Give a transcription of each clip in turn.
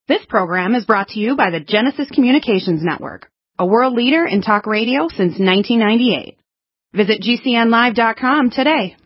This program is brought to you by the Genesis Communications Network, a world leader in talk radio since 1998. Visit GCNlive.com today.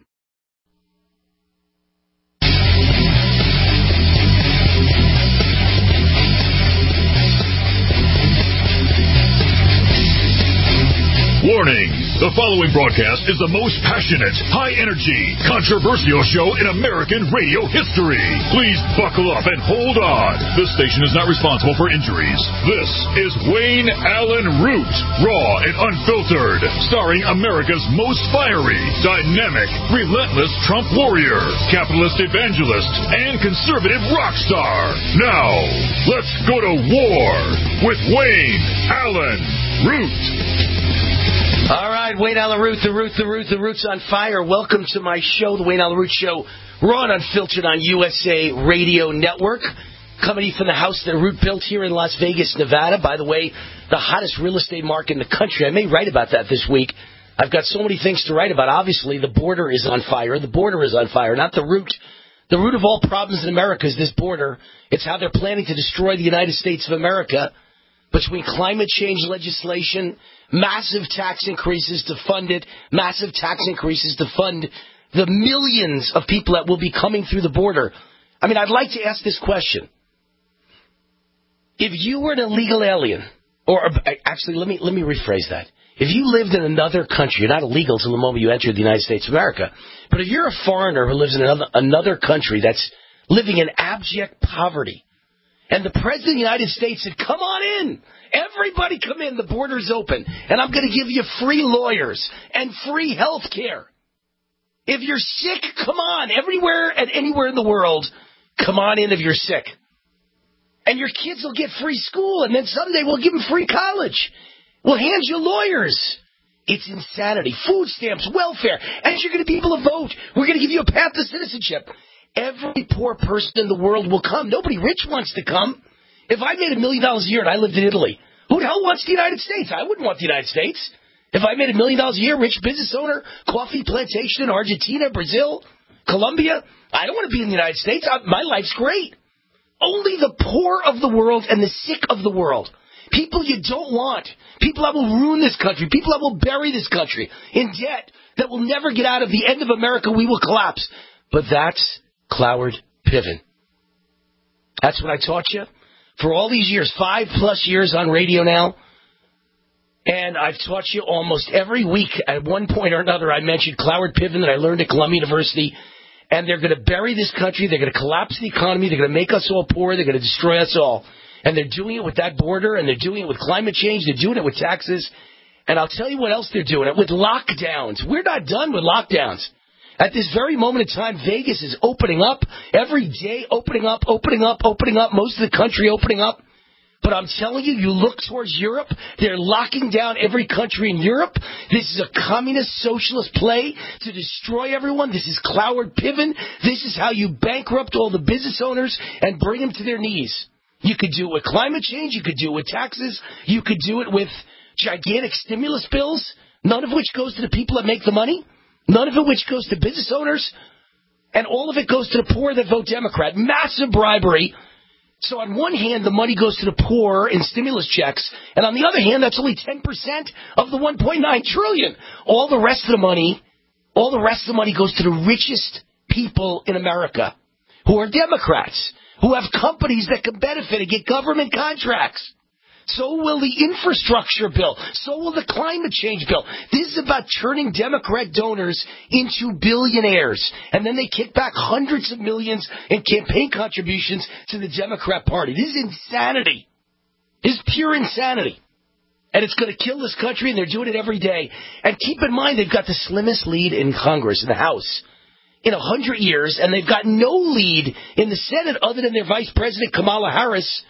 Warning! The following broadcast is the most passionate, high-energy, controversial show in American radio history. Please buckle up and hold on. This station is not responsible for injuries. This is Wayne Allyn Root, raw and unfiltered, starring America's most fiery, dynamic, relentless Trump warrior, capitalist evangelist, and conservative rock star. Now, let's go to war with Wayne Allyn Root. All right, Wayne Allyn Root, the Root's on fire. Welcome to my show, the Wayne Allyn Root Show, raw and unfiltered on USA Radio Network. Coming to you from the house that Root built here in Las Vegas, Nevada. By the way, the hottest real estate market in the country. I may write about that this week. I've got so many things to write about. Obviously, the border is on fire. The border is on fire, not the root. The root of all problems in America is this border. It's how they're planning to destroy the United States of America. Between climate change legislation, massive tax increases to fund it, massive tax increases to fund the millions of people that will be coming through the border. I mean, I'd like to ask this question. If you were an illegal alien, or actually, let me rephrase that. If you lived in another country, you're not illegal until the moment you enter the United States of America. But if you're a foreigner who lives in another country that's living in abject poverty, and the President of the United States said, come on in. Everybody come in. The border's open. And I'm going to give you free lawyers and free health care. If you're sick, come on. Everywhere and anywhere in the world, come on in if you're sick. And your kids will get free school. And then someday we'll give them free college. We'll hand you lawyers. It's insanity. Food stamps, welfare. And you're going to be able to vote. We're going to give you a path to citizenship. Every poor person in the world will come. Nobody rich wants to come. If I made $1 million a year and I lived in Italy, who the hell wants the United States? I wouldn't want the United States. If I made $1 million a year, rich business owner, coffee plantation in Argentina, Brazil, Colombia, I don't want to be in the United States. My life's great. Only the poor of the world and the sick of the world. People you don't want. People that will ruin this country. People that will bury this country in debt that will never get out of the end of America. We will collapse. But that's Cloward Piven. That's what I taught you for all these years, 5+ years on radio now. And I've taught you almost every week at one point or another. I mentioned Cloward Piven that I learned at Columbia University. And they're going to bury this country. They're going to collapse the economy. They're going to make us all poor. They're going to destroy us all. And they're doing it with that border. And they're doing it with climate change. They're doing it with taxes. And I'll tell you what else they're doing it with lockdowns. We're not done with lockdowns. At this very moment in time, Vegas is opening up. Every day, opening up. Most of the country opening up. But I'm telling you, you look towards Europe, they're locking down every country in Europe. This is a communist socialist play to destroy everyone. This is Cloward Piven. This is how you bankrupt all the business owners and bring them to their knees. You could do it with climate change. You could do it with taxes. You could do it with gigantic stimulus bills, none of which goes to the people that make the money. None of it which goes to business owners, and all of it goes to the poor that vote Democrat. Massive bribery. So on one hand, the money goes to the poor in stimulus checks, and on the other hand, that's only 10% of the $1.9 trillion. All the rest of the money goes to the richest people in America, who are Democrats, who have companies that can benefit and get government contracts. So will the infrastructure bill. So will the climate change bill. This is about turning Democrat donors into billionaires. And then they kick back hundreds of millions in campaign contributions to the Democrat Party. This is insanity. This is pure insanity. And it's going to kill this country, and they're doing it every day. And keep in mind, they've got the slimmest lead in Congress, in the House, in 100 years. And they've got no lead in the Senate other than their Vice President, Kamala Harris.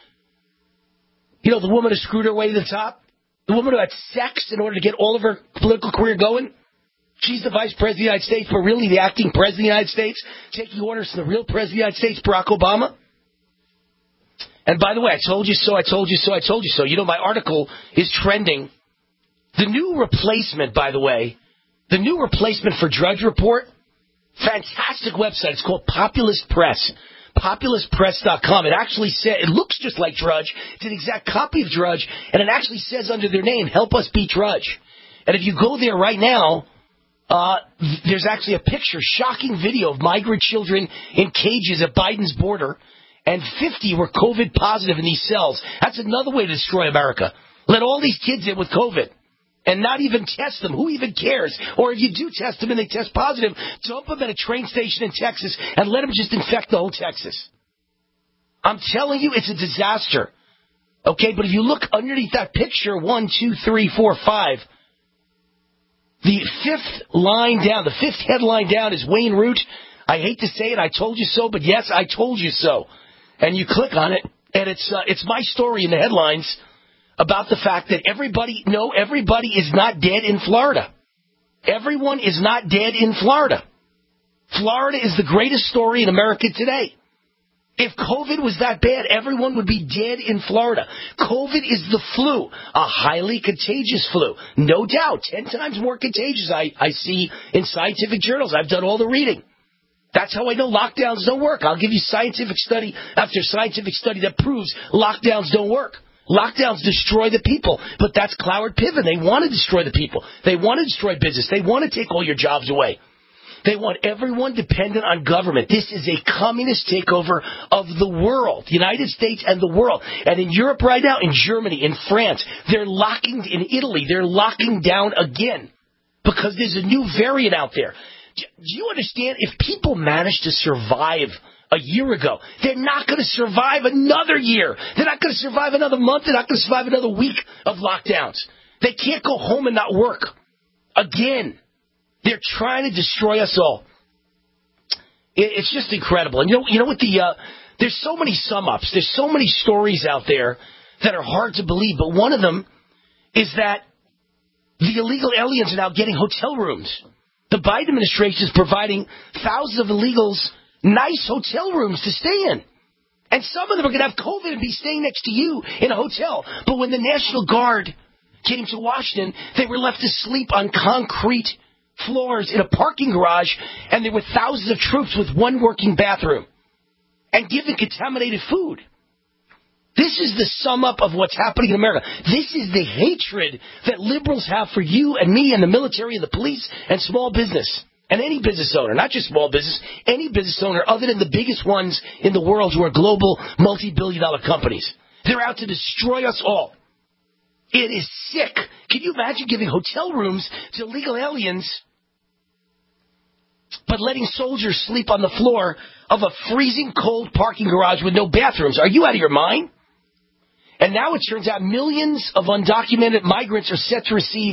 You know, the woman who screwed her way to the top? The woman who had sex in order to get all of her political career going? She's the Vice President of the United States, but really the acting President of the United States, taking orders from the real President of the United States, Barack Obama. And by the way, I told you so. You know, my article is trending. The new replacement, by the way, the new replacement for Drudge Report, fantastic website. It's called Populist Press. PopulousPress.com. It actually said, it looks just like Drudge. It's an exact copy of Drudge, and it actually says under their name, help us beat Drudge. And if you go there right now, there's actually a picture, shocking video of migrant children in cages at Biden's border, and 50 were COVID positive in these cells. That's another way to destroy America. Let all these kids in with COVID and not even test them. Who even cares? Or if you do test them and they test positive, dump them at a train station in Texas and let them just infect the whole Texas. I'm telling you, it's a disaster. Okay, but if you look underneath that picture, 1, 2, 3, 4, 5, the fifth line down, the fifth headline down is Wayne Root. I hate to say it, I told you so, but yes, I told you so. And you click on it, and it's my story in the headlines about the fact that everybody is not dead in Florida. Everyone is not dead in Florida. Florida is the greatest story in America today. If COVID was that bad, everyone would be dead in Florida. COVID is the flu, a highly contagious flu. No doubt, 10 times more contagious I see in scientific journals. I've done all the reading. That's how I know lockdowns don't work. I'll give you scientific study after scientific study that proves lockdowns don't work. Lockdowns destroy the people, but that's Cloward Piven. They want to destroy the people. They want to destroy business. They want to take all your jobs away. They want everyone dependent on government. This is a communist takeover of the world, the United States and the world. And in Europe right now, in Germany, in France, in Italy, they're locking down again because there's a new variant out there. Do you understand? If people manage to survive a year ago, they're not going to survive another year. They're not going to survive another month. They're not going to survive another week of lockdowns. They can't go home and not work again. They're trying to destroy us all. It's just incredible. And you know what there's so many sum-ups. There's so many stories out there that are hard to believe. But one of them is that the illegal aliens are now getting hotel rooms. The Biden administration is providing thousands of illegals nice hotel rooms to stay in. And some of them are going to have COVID and be staying next to you in a hotel. But when the National Guard came to Washington, they were left to sleep on concrete floors in a parking garage, and there were thousands of troops with one working bathroom and given contaminated food. This is the sum up of what's happening in America. This is the hatred that liberals have for you and me and the military and the police and small business and any business owner, not just small business, any business owner other than the biggest ones in the world who are global multi-billion-dollar companies. They're out to destroy us all. It is sick. Can you imagine giving hotel rooms to illegal aliens but letting soldiers sleep on the floor of a freezing cold parking garage with no bathrooms? Are you out of your mind? And now it turns out millions of undocumented migrants are set to receive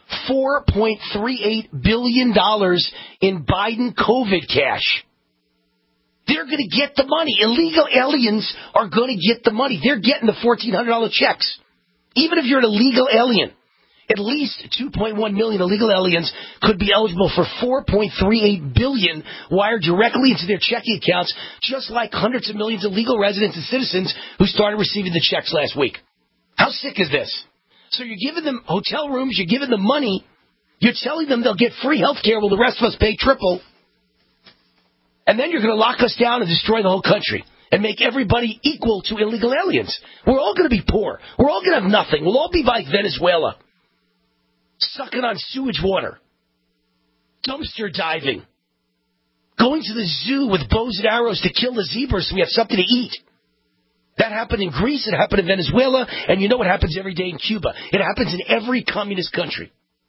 $4.38 billion in Biden COVID cash. They're going to get the money. Illegal aliens are going to get the money. They're getting the $1,400 checks. Even if you're an illegal alien, at least 2.1 million illegal aliens could be eligible for $4.38 billion wired directly into their checking accounts, just like hundreds of millions of legal residents and citizens who started receiving the checks last week. How sick is this? So you're giving them hotel rooms, you're giving them money, you're telling them they'll get free health care while the rest of us pay triple, and then you're going to lock us down and destroy the whole country and make everybody equal to illegal aliens. We're all going to be poor. We're all going to have nothing. We'll all be like Venezuela, sucking on sewage water, dumpster diving, going to the zoo with bows and arrows to kill the zebras so we have something to eat. That happened in Greece, it happened in Venezuela, and you know what happens every day in Cuba. It happens in every communist country.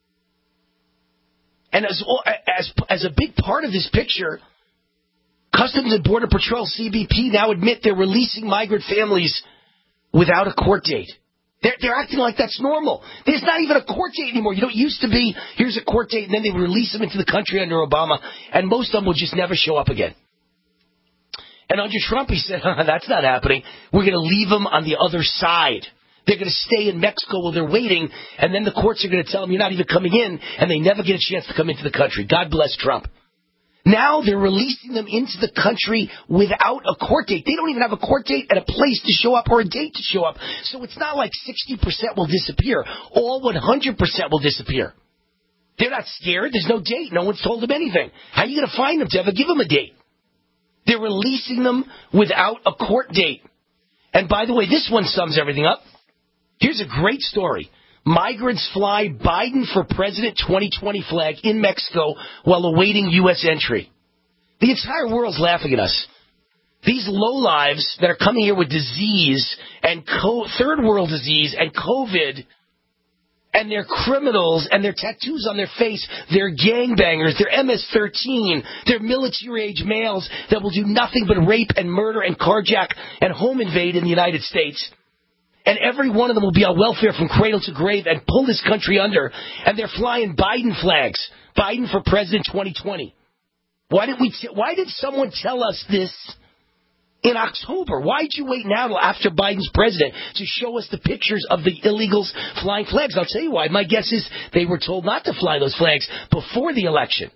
And as a big part of this picture, Customs and Border Patrol, CBP, now admit they're releasing migrant families without a court date. They're acting like that's normal. There's not even a court date anymore. You know, it used to be, here's a court date, and then they would release them into the country under Obama, and most of them would just never show up again. And under Trump, he said, that's not happening. We're going to leave them on the other side. They're going to stay in Mexico while they're waiting, and then the courts are going to tell them you're not even coming in, and they never get a chance to come into the country. God bless Trump. Now they're releasing them into the country without a court date. They don't even have a court date and a place to show up or a date to show up. So it's not like 60% will disappear. All 100% will disappear. They're not scared. There's no date. No one's told them anything. How are you going to find them to ever give them a date? They're releasing them without a court date. And by the way, this one sums everything up. Here's a great story. Migrants fly Biden for President 2020 flag in Mexico while awaiting U.S. entry. The entire world's laughing at us. These lowlives that are coming here with disease and third world disease and COVID, and they're criminals and their tattoos on their face, they're gangbangers, they're MS-13, they're military-age males that will do nothing but rape and murder and carjack and home invade in the United States. And every one of them will be on welfare from cradle to grave and pull this country under. And they're flying Biden flags. Biden for President 2020. Why did someone tell us this in October? Why did you wait now till after Biden's president to show us the pictures of the illegals flying flags? I'll tell you why. My guess is they were told not to fly those flags before the election.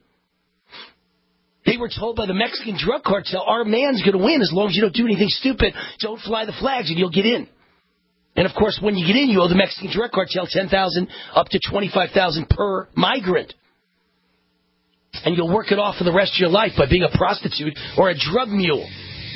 They were told by the Mexican drug cartel, our man's going to win as long as you don't do anything stupid. Don't fly the flags and you'll get in. And, of course, when you get in, you owe the Mexican drug cartel $10,000 up to $25,000 per migrant. And you'll work it off for the rest of your life by being a prostitute or a drug mule.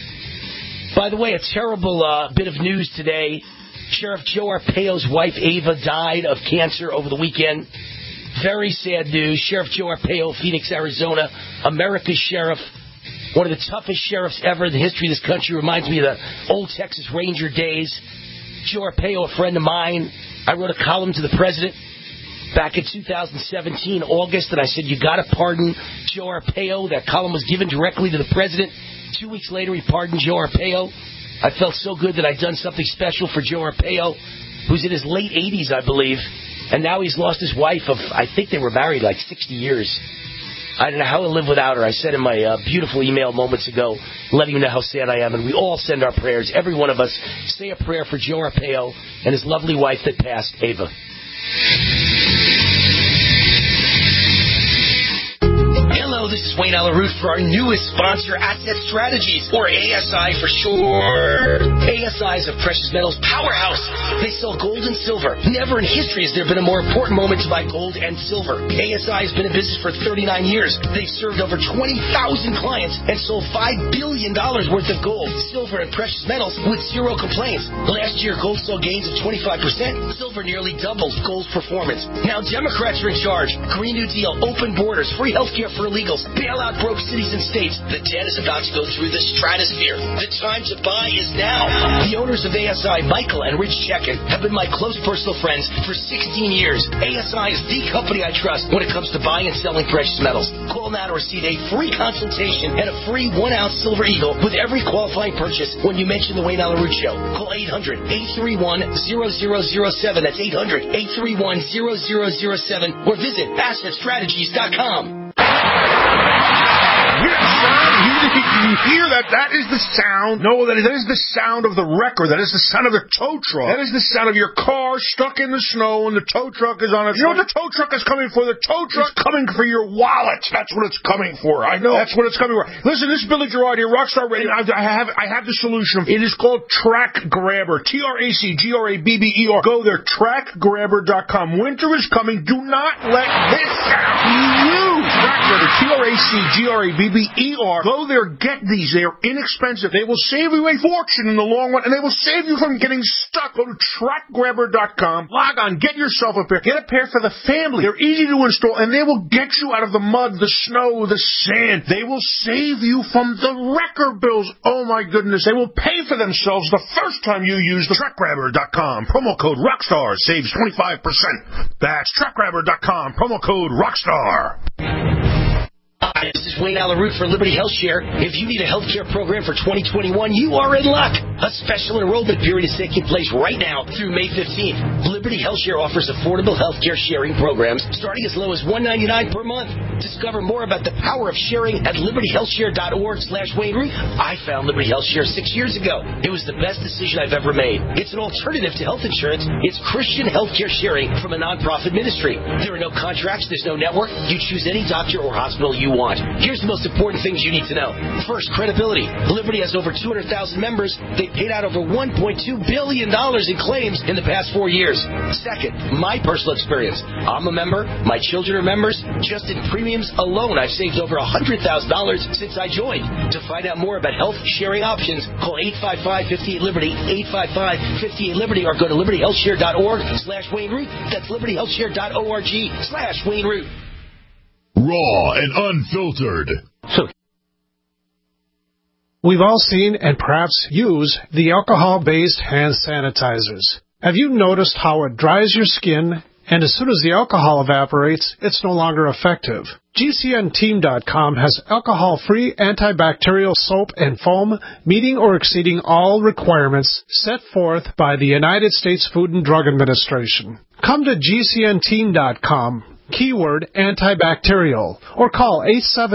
By the way, a terrible bit of news today. Sheriff Joe Arpaio's wife, Ava, died of cancer over the weekend. Very sad news. Sheriff Joe Arpaio, Phoenix, Arizona, America's sheriff. One of the toughest sheriffs ever in the history of this country. Reminds me of the old Texas Ranger days. Joe Arpaio, a friend of mine. I wrote a column to the president back in 2017, August, and I said, you got to pardon Joe Arpaio. That column was given directly to the president. 2 weeks later, he pardoned Joe Arpaio. I felt so good that I'd done something special for Joe Arpaio, who's in his late 80s, I believe, and now he's lost his wife of, I think they were married like 60 years. I don't know how to live without her. I said in my beautiful email moments ago, letting you know how sad I am. And we all send our prayers. Every one of us say a prayer for Joe Arpaio and his lovely wife that passed, Ava. Hello, this is Wayne Allyn Root for our newest sponsor, Asset Strategies, or ASI for short. ASI is a precious metals powerhouse. They sell gold and silver. Never in history has there been a more important moment to buy gold and silver. ASI has been in business for 39 years. They've served over 20,000 clients and sold $5 billion worth of gold, silver, and precious metals with zero complaints. Last year, gold saw gains of 25%. Silver nearly doubled gold's performance. Now Democrats are in charge. Green New Deal, open borders, free health care for illegals, bailout broke cities and states. The debt is about to go through the stratosphere. The time to buy is now. The owners of ASI, Michael and Rich Chekin, have been my close personal friends for 16 years. ASI is the company I trust when it comes to buying and selling precious metals. Call now to receive a free consultation and a free 1-ounce silver eagle with every qualifying purchase when you mention the Wayne Allyn Root Show. Call 800-831-0007. That's 800-831-0007 or visit AssetStrategies.com. Yes, son. You hear that? That is the sound. No, that is the sound of the wrecker. That is the sound of the tow truck. That is the sound of your car stuck in the snow and the tow truck is on it. You know what the tow truck is coming for? The tow truck is coming for your wallet. That's what it's coming for. I know. That's what it's coming for. Listen, this is Billy Gerard here, Rockstar Radio. I have the solution. It is called Track Grabber. TRACGRABBER. Go there, trackgrabber.com. Winter is coming. Do not let this sound you. Track Grabber, TRACGRABBER. Go there, get these. They are inexpensive. They will save you a fortune in the long run, and they will save you from getting stuck. Go to trackgrabber.com. Log on, get yourself a pair. Get a pair for the family. They're easy to install, and they will get you out of the mud, the snow, the sand. They will save you from the wrecker bills. Oh, my goodness. They will pay for themselves the first time you use the trackgrabber.com. Promo code ROCKSTAR saves 25%. That's trackgrabber.com. Promo code ROCKSTAR. Hi, this is Wayne Allyn Root for Liberty HealthShare. If you need a health care program for 2021, you are in luck. A special enrollment period is taking place right now through May 15th. Liberty HealthShare offers affordable health care sharing programs starting as low as $1.99 per month. Discover more about the power of sharing at libertyhealthshare.org/Wayne Root. I found Liberty HealthShare 6 years ago. It was the best decision I've ever made. It's an alternative to health insurance. It's Christian healthcare sharing from a nonprofit ministry. There are no contracts. There's no network. You choose any doctor or hospital you want. want. Here's the most important things you need to know. First, credibility. Liberty has over 200,000 members. They paid out over $1.2 billion in claims in the past 4 years. Second, my personal experience. I'm a member. My children are members. Just in premiums alone, I've saved over $100,000 since I joined. To find out more about health sharing options, call 855-58-LIBERTY, 855-58-LIBERTY, or go to libertyhealthshare.org/Wayne Root. That's libertyhealthshare.org/Wayne Root. Raw and unfiltered. We've all seen and perhaps use the alcohol-based hand sanitizers. Have you noticed how it dries your skin, and as soon as the alcohol evaporates, it's no longer effective? GCNteam.com has alcohol-free antibacterial soap and foam meeting or exceeding all requirements set forth by the United States Food and Drug Administration. Come to GCNteam.com, keyword antibacterial, or call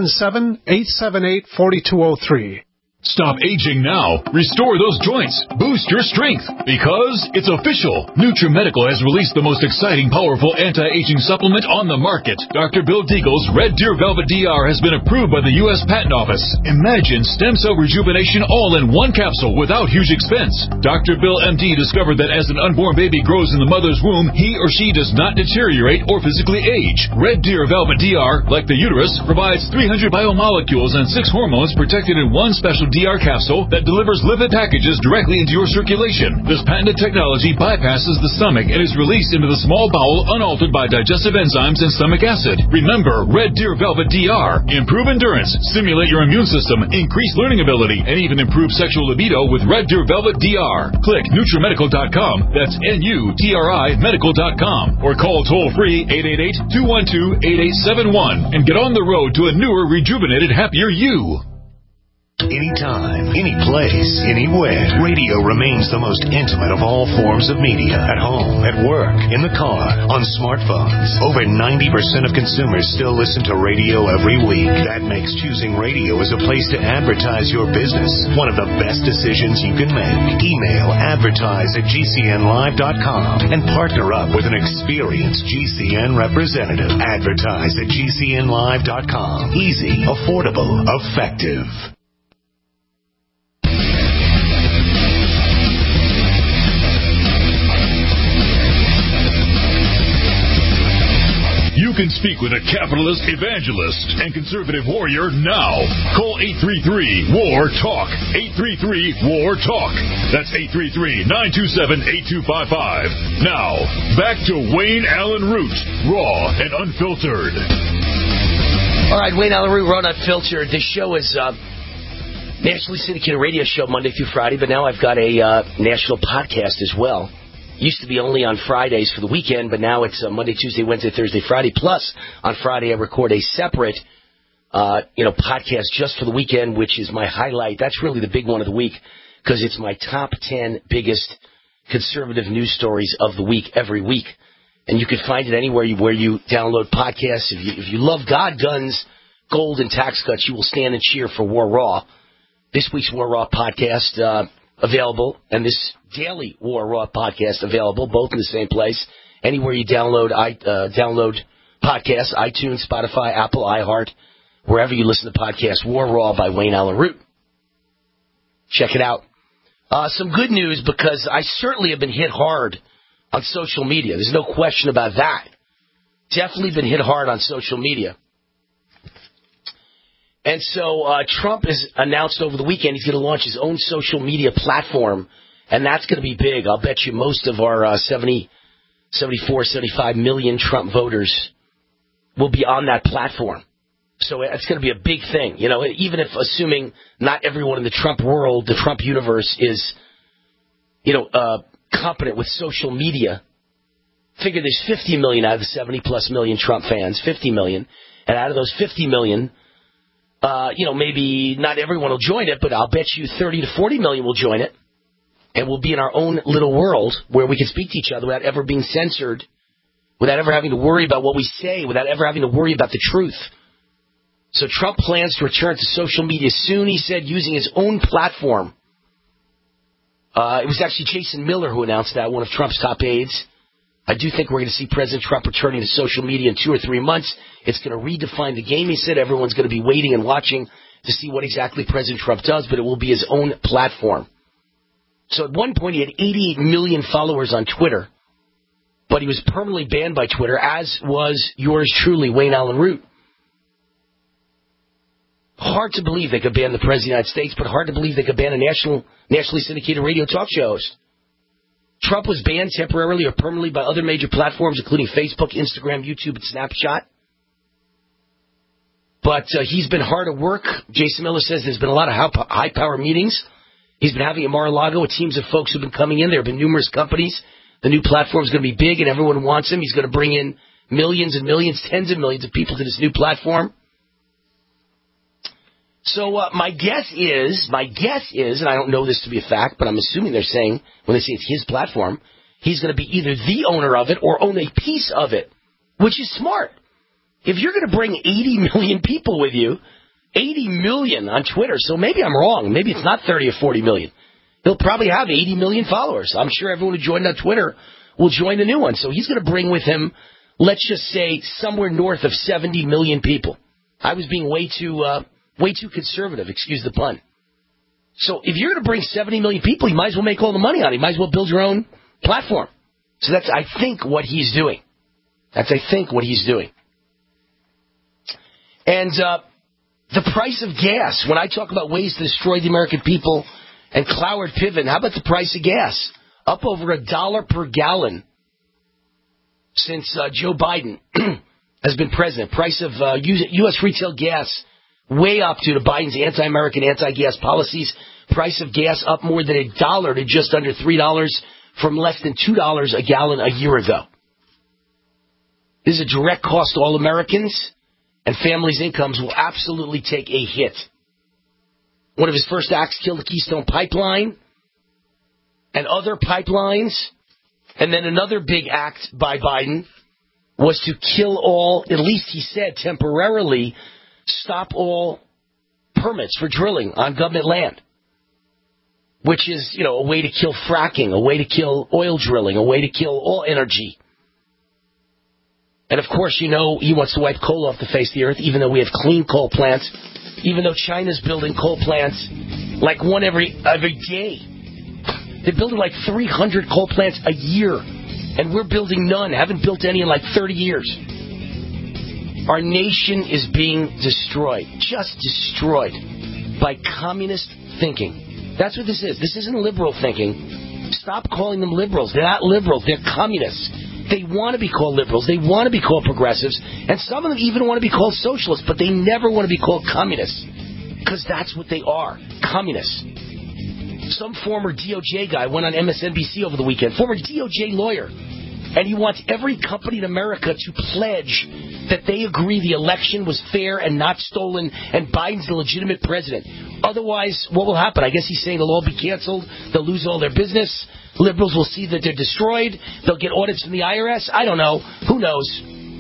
877-878-4203. Stop aging now. Restore those joints. Boost your strength. Because it's official. NutriMedical has released the most exciting, powerful anti-aging supplement on the market. Dr. Bill Deagle's Red Deer Velvet DR has been approved by the U.S. Patent Office. Imagine stem cell rejuvenation all in one capsule without huge expense. Dr. Bill MD discovered that as an unborn baby grows in the mother's womb, he or she does not deteriorate or physically age. Red Deer Velvet DR, like the uterus, provides 300 biomolecules and 6 hormones protected in one special DR capsule that delivers lipid packages directly into your circulation. This patented technology bypasses the stomach and is released into the small bowel unaltered by digestive enzymes and stomach acid. Remember, Red Deer Velvet DR. Improve endurance, stimulate your immune system, increase learning ability, and even improve sexual libido with Red Deer Velvet DR. Click NutriMedical.com, that's NUTRI Medical.com, or call toll-free 888-212-8871 and get on the road to a newer, rejuvenated, happier you. Anytime, any place, anywhere, radio remains the most intimate of all forms of media. At home, at work, in the car, on smartphones. Over 90% of consumers still listen to radio every week. That makes choosing radio as a place to advertise your business one of the best decisions you can make. Email advertise@gcnlive.com and partner up with an experienced GCN representative. Advertise at gcnlive.com. Easy, affordable, effective. You can speak with a capitalist evangelist and conservative warrior now. Call 833-WAR-TALK. 833-WAR-TALK. That's 833-927-8255. Now, back to Wayne Allen Root, raw and unfiltered. All right, Wayne Allen Root, raw and unfiltered. This show is nationally syndicated radio show Monday through Friday, but now I've got a national podcast as well. Used to be only on Fridays for the weekend, but now it's Monday, Tuesday, Wednesday, Thursday, Friday. Plus, on Friday, I record a separate, podcast just for the weekend, which is my highlight. That's really the big one of the week because it's my top 10 biggest conservative news stories of the week every week. And you can find it anywhere where you download podcasts. If you love God, guns, gold, and tax cuts, you will stand and cheer for War Raw. This week's War Raw podcast available, and this daily War Raw podcast available, both in the same place. Anywhere you download podcasts, iTunes, Spotify, Apple, iHeart, wherever you listen to podcasts, War Raw by Wayne Allen Root. Check it out. Some good news, because I certainly have been hit hard on social media. There's no question about that. Definitely been hit hard on social media. And so Trump has announced over the weekend he's going to launch his own social media platform, and that's going to be big. I'll bet you most of our 75 million Trump voters will be on that platform. So it's going to be a big thing. You know, even if assuming not everyone in the Trump world, the Trump universe is, competent with social media. Figure there's 50 million out of the 70-plus million Trump fans, 50 million. And out of those 50 million, maybe not everyone will join it, but I'll bet you 30 to 40 million will join it. And we'll be in our own little world where we can speak to each other without ever being censored, without ever having to worry about what we say, without ever having to worry about the truth. So Trump plans to return to social media soon, he said, using his own platform. It was actually Jason Miller who announced that, one of Trump's top aides, I do think we're going to see President Trump returning to social media in 2 or 3 months. It's going to redefine the game, he said. Everyone's going to be waiting and watching to see what exactly President Trump does, but it will be his own platform. So at one point, he had 88 million followers on Twitter, but he was permanently banned by Twitter, as was yours truly, Wayne Allen Root. Hard to believe they could ban the President of the United States, but hard to believe they could ban a nationally syndicated radio talk show host. Trump was banned temporarily or permanently by other major platforms, including Facebook, Instagram, YouTube, and Snapchat. But he's been hard at work. Jason Miller says there's been a lot of high-power meetings. He's been having at Mar-a-Lago with teams of folks who've been coming in. There have been numerous companies. The new platform is going to be big, and everyone wants him. He's going to bring in millions and millions, tens of millions of people to this new platform. So my guess is, and I don't know this to be a fact, but I'm assuming they're saying, when they say it's his platform, he's going to be either the owner of it or own a piece of it, which is smart. If you're going to bring 80 million people with you, 80 million on Twitter, so maybe I'm wrong. Maybe it's not 30 or 40 million. He'll probably have 80 million followers. I'm sure everyone who joined on Twitter will join the new one. So he's going to bring with him, let's just say, somewhere north of 70 million people. I was being way too conservative, excuse the pun. So if you're going to bring 70 million people, you might as well make all the money on it. You might as well build your own platform. So that's, I think, what he's doing. And the price of gas, when I talk about ways to destroy the American people and Cloward Piven, how about the price of gas? Up over $1 per gallon since Joe Biden has been president. Price of U.S. retail gas way up due to Biden's anti-American, anti-gas policies. Price of gas up more than $1 to just under $3 from less than $2 a gallon a year ago. This is a direct cost to all Americans, and families' incomes will absolutely take a hit. One of his first acts killed the Keystone Pipeline and other pipelines. And then another big act by Biden was to kill all, at least he said temporarily, stop all permits for drilling on government land, which is, a way to kill fracking, a way to kill oil drilling, a way to kill all energy. And, of course, he wants to wipe coal off the face of the earth, even though we have clean coal plants, even though China's building coal plants like one every day. They're building like 300 coal plants a year, and we're building none, haven't built any in like 30 years. Our nation is being destroyed, just destroyed, by communist thinking. That's what this is. This isn't liberal thinking. Stop calling them liberals. They're not liberals. They're communists. They want to be called liberals. They want to be called progressives. And some of them even want to be called socialists, but they never want to be called communists. Because that's what they are, communists. Some former DOJ guy went on MSNBC over the weekend, former DOJ lawyer, and he wants every company in America to pledge that they agree the election was fair and not stolen and Biden's the legitimate president. Otherwise, what will happen? I guess he's saying they'll all be canceled, they'll lose all their business, liberals will see that they're destroyed, they'll get audits from the IRS. I don't know. Who knows?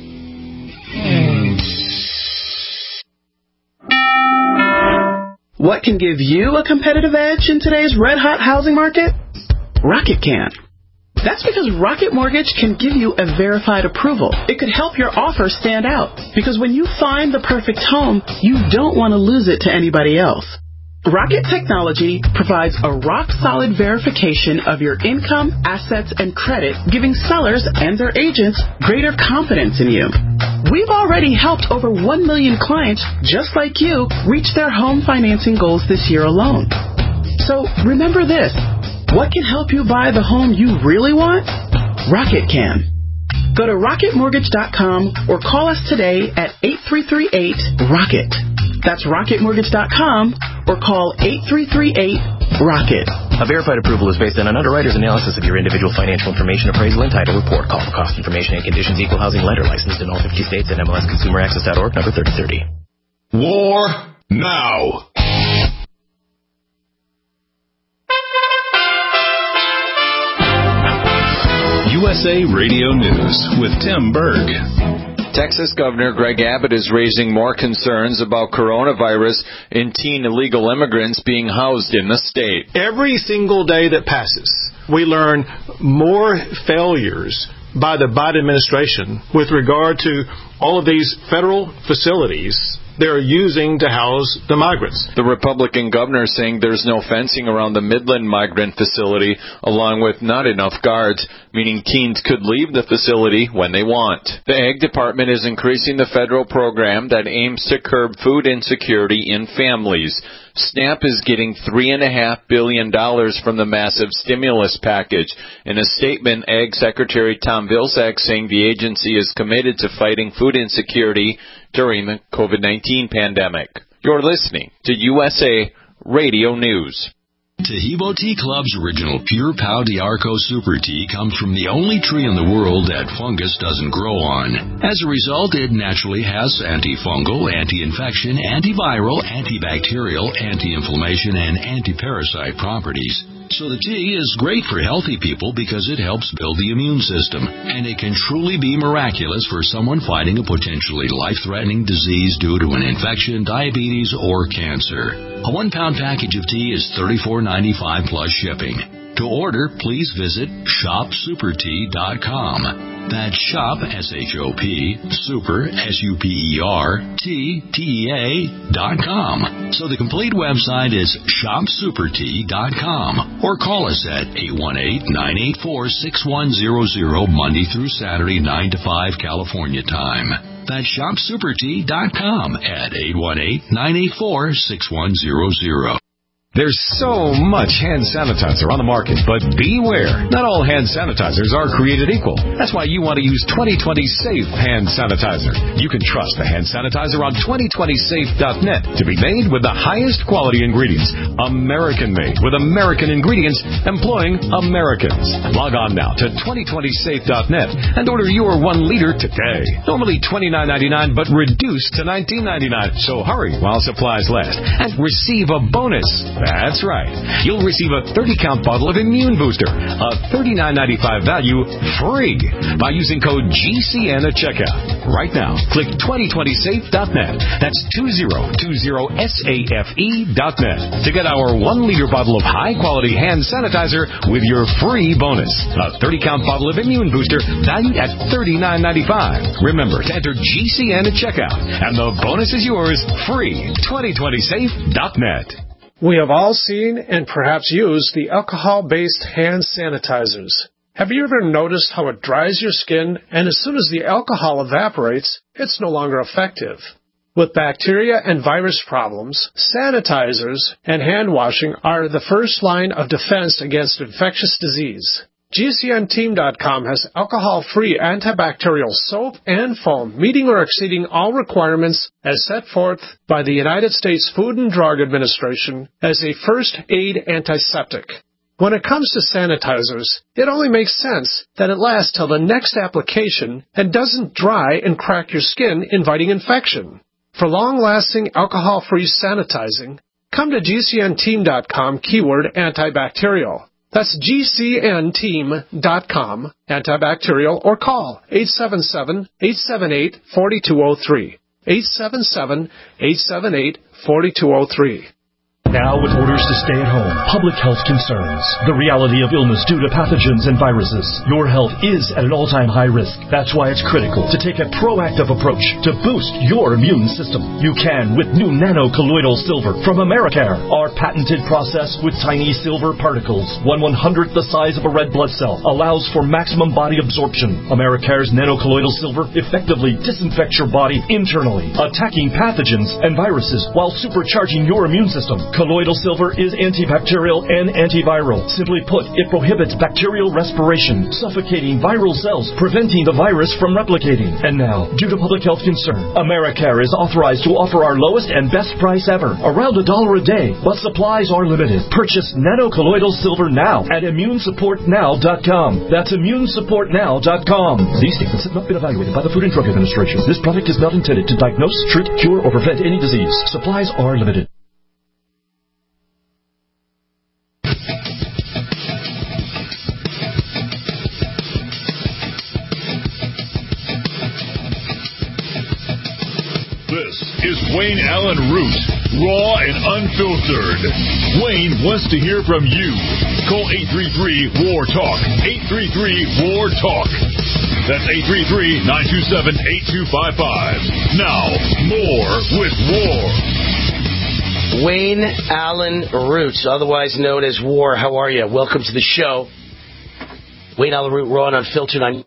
What can give you a competitive edge in today's red-hot housing market? Rocket can. That's because Rocket Mortgage can give you a verified approval. It could help your offer stand out. Because when you find the perfect home, you don't want to lose it to anybody else. Rocket Technology provides a rock-solid verification of your income, assets, and credit, giving sellers and their agents greater confidence in you. We've already helped over 1 million clients just like you reach their home financing goals this year alone. So remember this. What can help you buy the home you really want? Rocket can. Go to rocketmortgage.com or call us today at 8338-ROCKET. That's rocketmortgage.com or call 8338-ROCKET. A verified approval is based on an underwriter's analysis of your individual financial information, appraisal, and title report. Call for cost information and conditions. Equal housing lender licensed in all 50 states and MLSConsumerAccess.org, number 3030. War now. USA Radio News with Tim Berg. Texas Governor Greg Abbott is raising more concerns about coronavirus and teen illegal immigrants being housed in the state. Every single day that passes, we learn more failures by the Biden administration with regard to all of these federal facilities they're using to house the migrants. The Republican governor saying there's no fencing around the Midland migrant facility, along with not enough guards, meaning teens could leave the facility when they want. The Ag Department is increasing the federal program that aims to curb food insecurity in families. SNAP is getting $3.5 billion from the massive stimulus package. In a statement, Ag Secretary Tom Vilsack saying the agency is committed to fighting food insecurity during the COVID-19 pandemic. You're listening to USA Radio News. Taheebo Tea Club's original Pure Pau d'Arco Super Tea comes from the only tree in the world that fungus doesn't grow on. As a result, it naturally has antifungal, anti-infection, antiviral, antibacterial, anti-inflammation, and anti-parasite properties. So the tea is great for healthy people because it helps build the immune system. And it can truly be miraculous for someone fighting a potentially life-threatening disease due to an infection, diabetes, or cancer. A 1-pound package of tea is $34.95 plus shipping. To order, please visit shopsupertea.com. That's shop, S-H-O-P, super, S-U-P-E-R, T-T-E-A.com. So the complete website is shopsupertea.com. Or call us at 818-984-6100 Monday through Saturday, 9 to 5 California time. That's shopsupertea.com at 818-984-6100. There's so much hand sanitizer on the market, but beware. Not all hand sanitizers are created equal. That's why you want to use 2020 Safe Hand Sanitizer. You can trust the hand sanitizer on 2020safe.net to be made with the highest quality ingredients. American-made with American ingredients employing Americans. Log on now to 2020safe.net and order your 1 liter today. Normally $29.99, but reduced to $19.99. So hurry while supplies last and receive a bonus. That's right. You'll receive a 30-count bottle of Immune Booster, a $39.95 value, free by using code GCN at checkout. Right now, click 2020safe.net. That's 2020safe.net to get our 1-liter bottle of high-quality hand sanitizer with your free bonus. A 30-count bottle of Immune Booster valued at $39.95. Remember to enter GCN at checkout, and the bonus is yours free. 2020safe.net. We have all seen and perhaps used the alcohol-based hand sanitizers. Have you ever noticed how it dries your skin, and as soon as the alcohol evaporates, it's no longer effective? With bacteria and virus problems, sanitizers and hand washing are the first line of defense against infectious disease. GCNteam.com has alcohol-free antibacterial soap and foam, meeting or exceeding all requirements as set forth by the United States Food and Drug Administration as a first aid antiseptic. When it comes to sanitizers, it only makes sense that it lasts till the next application and doesn't dry and crack your skin, inviting infection. For long-lasting alcohol-free sanitizing, come to GCNteam.com keyword antibacterial. That's GCNteam.com, antibacterial, or call 877-878-4203. 877-878-4203. Now, with orders to stay at home, public health concerns, the reality of illness due to pathogens and viruses, your health is at an all-time high risk. That's why it's critical to take a proactive approach to boost your immune system. You can with new nano-colloidal silver from Americare. Our patented process with tiny silver particles, 1/100th the size of a red blood cell, allows for maximum body absorption. Americare's nano-colloidal silver effectively disinfects your body internally, attacking pathogens and viruses while supercharging your immune system. Colloidal silver is antibacterial and antiviral. Simply put, it prohibits bacterial respiration, suffocating viral cells, preventing the virus from replicating. And now, due to public health concern, Americare is authorized to offer our lowest and best price ever, around $1 a day, but supplies are limited. Purchase nano-colloidal silver now at ImmuneSupportNow.com. That's ImmuneSupportNow.com. These statements have not been evaluated by the Food and Drug Administration. This product is not intended to diagnose, treat, cure, or prevent any disease. Supplies are limited. This is Wayne Allen Root, raw and unfiltered. Wayne wants to hear from you. Call 833-WAR-TALK. 833-WAR-TALK. That's 833-927-8255. Now, more with War. Wayne Allyn Root, otherwise known as War. How are you? Welcome to the show. Wayne Allyn Root, Raw and Unfiltered on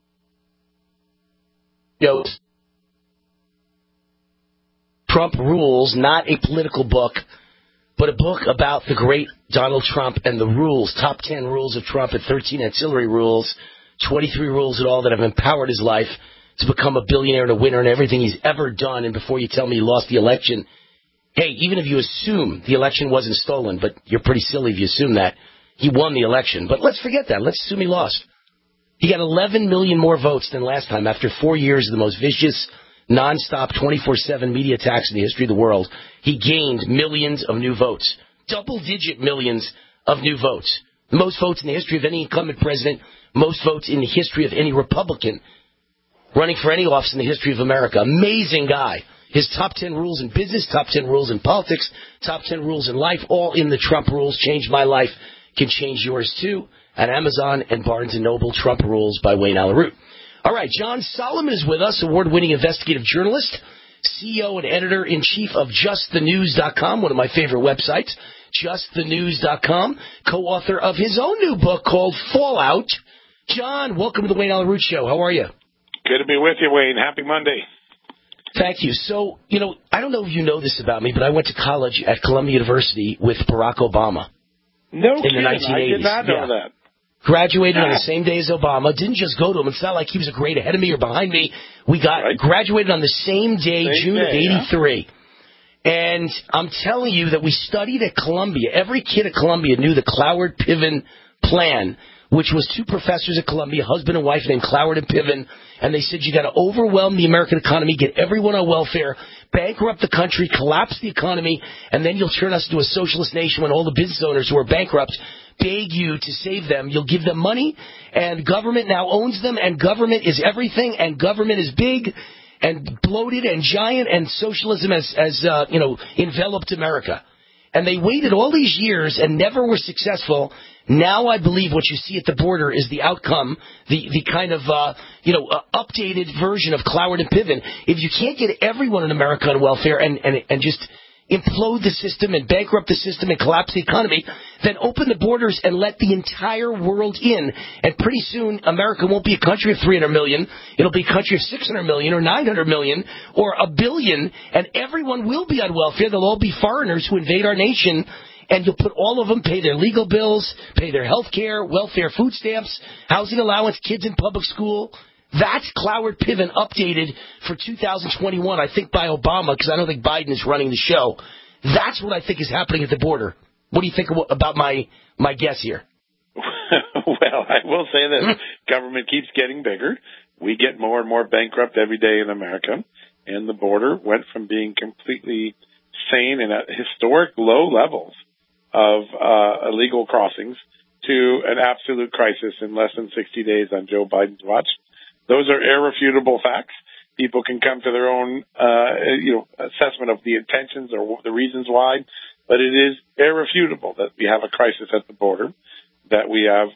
Trump Rules, not a political book, but a book about the great Donald Trump and the rules, top 10 rules of Trump and 13 ancillary rules, 23 rules in all that have empowered his life to become a billionaire and a winner in everything he's ever done. And before you tell me he lost the election, hey, even if you assume the election wasn't stolen, but you're pretty silly if you assume that, he won the election. But let's forget that. Let's assume he lost. He got 11 million more votes than last time after 4 years of the most vicious, nonstop, 24/7 media attacks in the history of the world. He gained millions of new votes, double-digit millions of new votes. The most votes in the history of any incumbent president, most votes in the history of any Republican running for any office in the history of America. Amazing guy. His top 10 rules in business, top 10 rules in politics, top 10 rules in life, all in the Trump Rules. Changed my life. Can change yours, too. At Amazon and Barnes & Noble, Trump Rules by Wayne Allyn Root. All right, John Solomon is with us, award-winning investigative journalist, CEO and editor-in-chief of JustTheNews.com, one of my favorite websites, JustTheNews.com, co-author of his own new book called Fallout. John, welcome to the Wayne Allyn Root Show. How are you? Good to be with you, Wayne. Happy Monday. Thank you. So, I don't know if you know this about me, but I went to college at Columbia University with Barack Obama. No in kidding. The 1980s. I did not know that. Graduated on the same day as Obama. Didn't just go to him. It's not like he was a grade ahead of me or behind me. We graduated on the same day, June of 83. And I'm telling you that we studied at Columbia. Every kid at Columbia knew the Cloward-Piven plan, which was two professors at Columbia, husband and wife named Cloward and Piven, and they said you got to overwhelm the American economy, get everyone on welfare, bankrupt the country, collapse the economy, and then you'll turn us into a socialist nation when all the business owners who are bankrupt beg you to save them. You'll give them money, and government now owns them, and government is everything, and government is big and bloated and giant, and socialism has enveloped America. And they waited all these years and never were successful. Now I believe what you see at the border is the outcome, the kind of, updated version of Cloward and Piven. If you can't get everyone in America on welfare and just implode the system and bankrupt the system and collapse the economy, then open the borders and let the entire world in. And pretty soon, America won't be a country of 300 million. It'll be a country of 600 million or 900 million or a billion, and everyone will be on welfare. They'll all be foreigners who invade our nation, and you'll put all of them, pay their legal bills, pay their health care, welfare, food stamps, housing allowance, kids in public school. That's Cloward-Piven updated for 2021, I think, by Obama, because I don't think Biden is running the show. That's what I think is happening at the border. What do you think about my guess here? Well, I will say this. Government keeps getting bigger. We get more and more bankrupt every day in America. And the border went from being completely sane and at historic low levels of illegal crossings to an absolute crisis in less than 60 days on Joe Biden's watch. Those are irrefutable facts. People can come to their own, assessment of the intentions or the reasons why, but it is irrefutable that we have a crisis at the border, that we have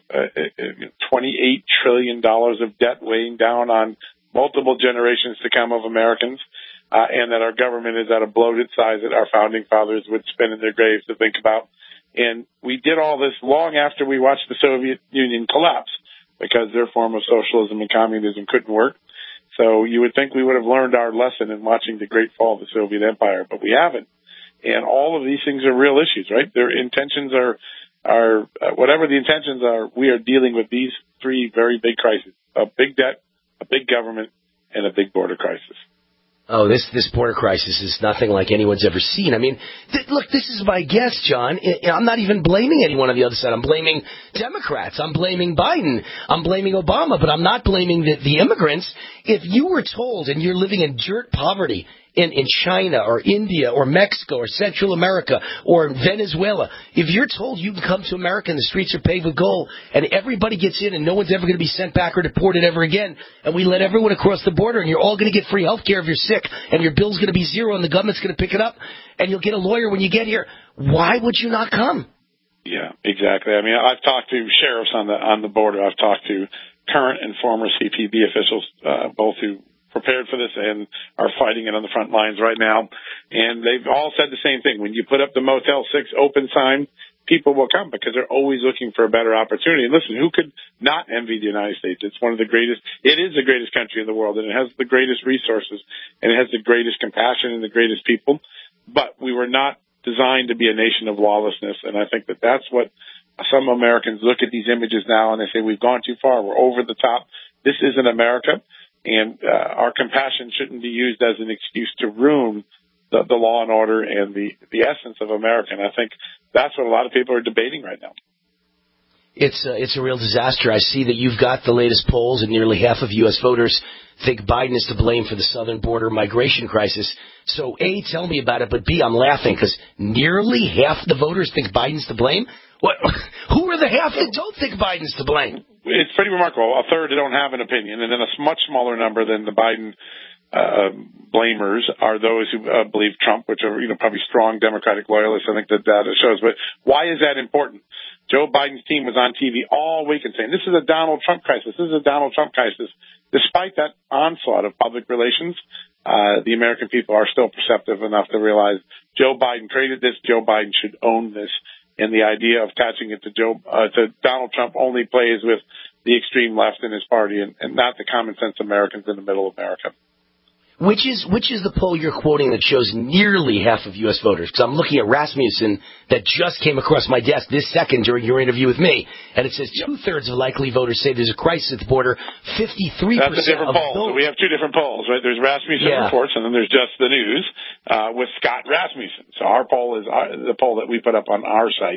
$28 trillion of debt weighing down on multiple generations to come of Americans, and that our government is at a bloated size that our founding fathers would spin in their graves to think about. And we did all this long after we watched the Soviet Union collapse, because their form of socialism and communism couldn't work. So you would think we would have learned our lesson in watching the great fall of the Soviet Empire, but we haven't. And all of these things are real issues, right? Their intentions are whatever the intentions are, we are dealing with these three very big crises: a big debt, a big government, and a big border crisis. Oh, this border crisis is nothing like anyone's ever seen. I mean, look, this is my guess, John. I'm not even blaming anyone on the other side. I'm blaming Democrats. I'm blaming Biden. I'm blaming Obama, but I'm not blaming the immigrants. If you were told, and you're living in dirt poverty in China or India or Mexico or Central America or Venezuela, if you're told you can come to America and the streets are paved with gold and everybody gets in and no one's ever going to be sent back or deported ever again, and we let everyone across the border and you're all going to get free health care if you're sick and your bill's going to be zero and the government's going to pick it up and you'll get a lawyer when you get here, why would you not come? Yeah, exactly. I mean, I've talked to sheriffs on the border. I've talked to current and former CPB officials, both who prepared for this and are fighting it on the front lines right now. And they've all said the same thing. When you put up the Motel 6 open sign, people will come because they're always looking for a better opportunity. And listen, who could not envy the United States? It's one of the greatest, it is the greatest country in the world, and it has the greatest resources, and it has the greatest compassion and the greatest people. But we were not designed to be a nation of lawlessness, and I think that that's what some Americans look at these images now and they say, we've gone too far, we're over the top. This isn't America, and our compassion shouldn't be used as an excuse to ruin the law and order and the essence of America. And I think that's what a lot of people are debating right now. It's a real disaster. I see that you've got the latest polls, and nearly half of U.S. voters think Biden is to blame for the southern border migration crisis. So, A, tell me about it, but B, I'm laughing because nearly half the voters think Biden's to blame? What? Who are the half that don't think Biden's to blame? It's pretty remarkable. A third don't have an opinion, and then a much smaller number than the Biden blamers are those who believe Trump, which are probably strong Democratic loyalists. I think the data shows. But why is that important? Joe Biden's team was on TV all week and saying, this is a Donald Trump crisis. This is a Donald Trump crisis. Despite that onslaught of public relations, the American people are still perceptive enough to realize Joe Biden created this. Joe Biden should own this. And the idea of attaching it to Donald Trump only plays with the extreme left in his party and not the common sense Americans in the middle of America. Which is the poll you're quoting that shows nearly half of U.S. voters? Because I'm looking at Rasmussen that just came across my desk this second during your interview with me, and it says 2/3 of likely voters say there's a crisis at the border. 53%. That's a different poll. So we have two different polls, right? There's Rasmussen reports, and then there's Just the News with Scott Rasmussen. So our poll is the poll that we put up on our site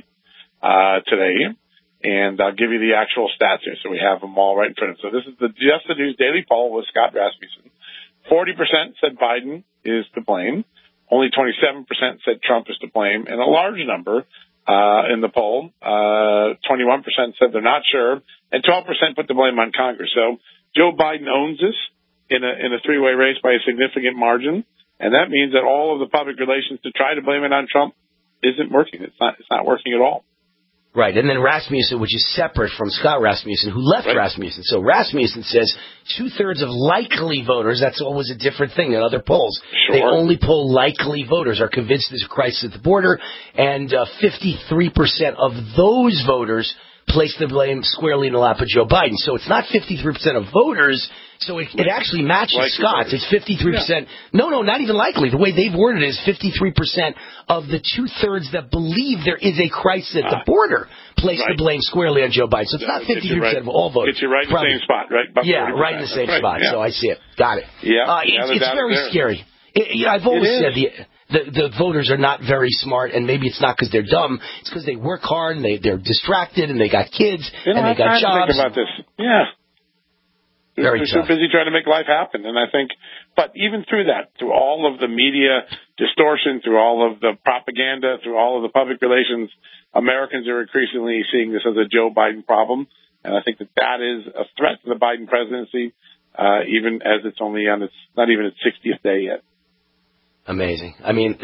today, and I'll give you the actual stats here. So we have them all right in front of us. So this is the Just the News daily poll with Scott Rasmussen. 40% said Biden is to blame. Only 27% said Trump is to blame. And a large number in the poll, 21% said they're not sure, and 12% put the blame on Congress. So Joe Biden owns this in a three-way race by a significant margin, and that means that all of the public relations to try to blame it on Trump isn't working. It's not working at all. Right, and then Rasmussen, which is separate from Scott Rasmussen, who left Rasmussen. So Rasmussen says 2/3 of likely voters, that's always a different thing than other polls. Sure. They only poll likely voters, are convinced there's a crisis at the border, and 53% of those voters place the blame squarely in the lap of Joe Biden. So it's not 53% of voters, so it actually matches Scott's. It's 53%. No, not even likely. The way they've worded it is 53% of the 2/3 that believe there is a crisis at the border place the blame squarely on Joe Biden. So it's not 53% of all voters. Gets you right in the same spot, right? Right in the same spot. Yeah. So I see it. Got it. Yeah. It's very scary. I've always said the voters are not very smart, and maybe it's not because they're dumb. It's because they work hard, and they're distracted, and they got kids, and they got jobs. Think about this. Yeah. They're so busy trying to make life happen. And I think, but even through that, through all of the media distortion, through all of the propaganda, through all of the public relations, Americans are increasingly seeing this as a Joe Biden problem. And I think that is a threat to the Biden presidency, even as it's only on not even its 60th day yet. Amazing. I mean,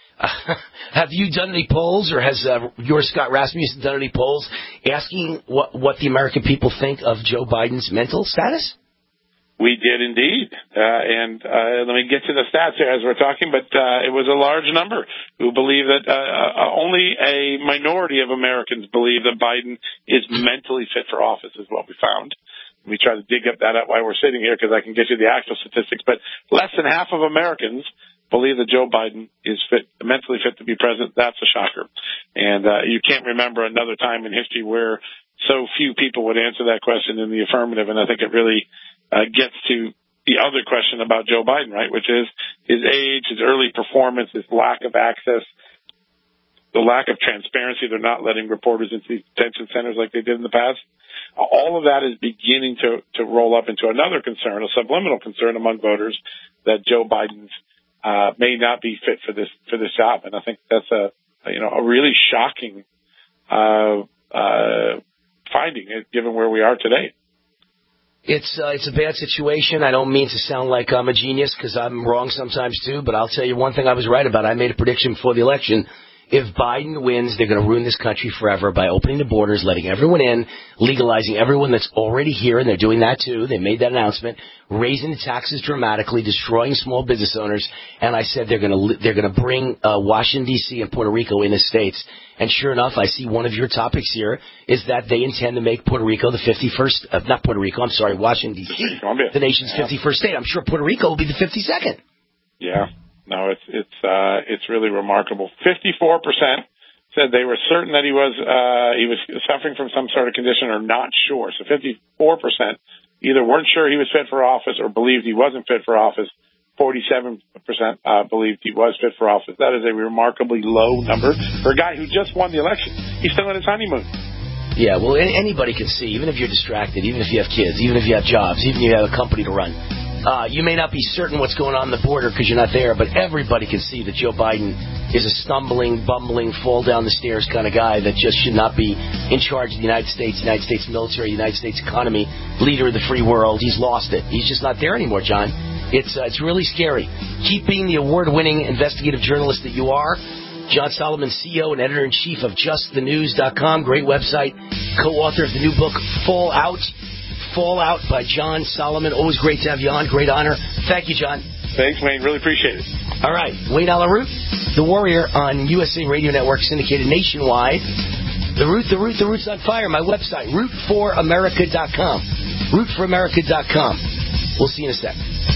have you done any polls, or has your Scott Rasmussen done any polls asking what the American people think of Joe Biden's mental status? We did indeed. And let me get to the stats here as we're talking, but it was a large number who believe that only a minority of Americans believe that Biden is mentally fit for office, is what we found. We try to dig up while we're sitting here because I can get you the actual statistics, but less than half of Americans believe that Joe Biden is mentally fit to be president. That's a shocker. And you can't remember another time in history where so few people would answer that question in the affirmative. And I think it really gets to the other question about Joe Biden, right, which is his age, his early performance, his lack of access, the lack of transparency. They're not letting reporters into these detention centers like they did in the past. All of that is beginning to roll up into another concern, a subliminal concern among voters that Joe Biden's may not be fit for this job, and I think that's a really shocking finding, given where we are today. It's a bad situation. I don't mean to sound like I'm a genius, because I'm wrong sometimes too. But I'll tell you one thing I was right about. I made a prediction before the election. If Biden wins, they're going to ruin this country forever by opening the borders, letting everyone in, legalizing everyone that's already here, and they're doing that too. They made that announcement, raising the taxes dramatically, destroying small business owners. And I said they're going to bring Washington, D.C. and Puerto Rico in the states. And sure enough, I see one of your topics here is that they intend to make Puerto Rico the 51st, not Puerto Rico, I'm sorry, Washington, D.C., the nation's 51st state. I'm sure Puerto Rico will be the 52nd. Yeah. No, it's really remarkable. 54% said they were certain that he was suffering from some sort of condition or not sure. So 54% either weren't sure he was fit for office or believed he wasn't fit for office. 47% believed he was fit for office. That is a remarkably low number for a guy who just won the election. He's still on his honeymoon. Yeah, well, anybody can see, even if you're distracted, even if you have kids, even if you have jobs, even if you have a company to run. You may not be certain what's going on the border because you're not there, but everybody can see that Joe Biden is a stumbling, bumbling, fall-down-the-stairs kind of guy that just should not be in charge of the United States military, United States economy, leader of the free world. He's lost it. He's just not there anymore, John. It's really scary. Keep being the award-winning investigative journalist that you are. John Solomon, CEO and editor-in-chief of JustTheNews.com, great website, co-author of the new book, Fallout by John Solomon. Always great to have you on. Great honor. Thank you, John. Thanks, Wayne. Really appreciate it. All right. Wayne Allyn Root, The Warrior on USA Radio Network, syndicated nationwide. The Root's on fire. My website, rootforamerica.com. Rootforamerica.com. We'll see you in a sec.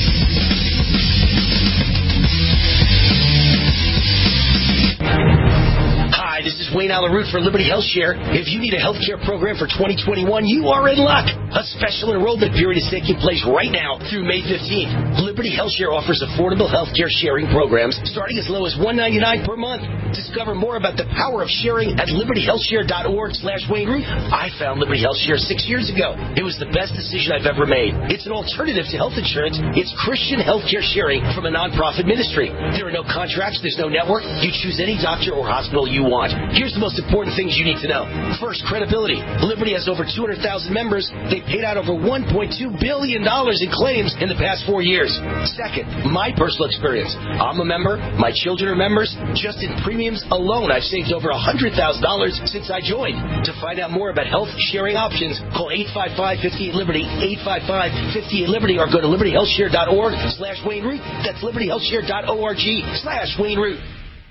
Hi, this is Wayne Allyn Root for Liberty Health Share. If you need a health care program for 2021, you are in luck. A special enrollment period is taking place right now through May 15th. Liberty Health Share offers affordable health care sharing programs starting as low as $1.99 per month. Discover more about the power of sharing at libertyhealthshare.org/Wayne Root. I found Liberty Health Share 6 years ago. It was the best decision I've ever made. It's an alternative to health insurance. It's Christian health care sharing from a nonprofit ministry. There are no contracts. There's no network. You choose any doctor or hospital you want. Here's the most important things you need to know. First, credibility. Liberty has over 200,000 members. They paid out over $1.2 billion in claims in the past 4 years. Second, my personal experience. I'm a member. My children are members. Just in premiums alone, I've saved over $100,000 since I joined. To find out more about health sharing options, call 855-58-LIBERTY, 855-58-LIBERTY, or go to libertyhealthshare.org/Wayne Root. That's libertyhealthshare.org/Wayne Root.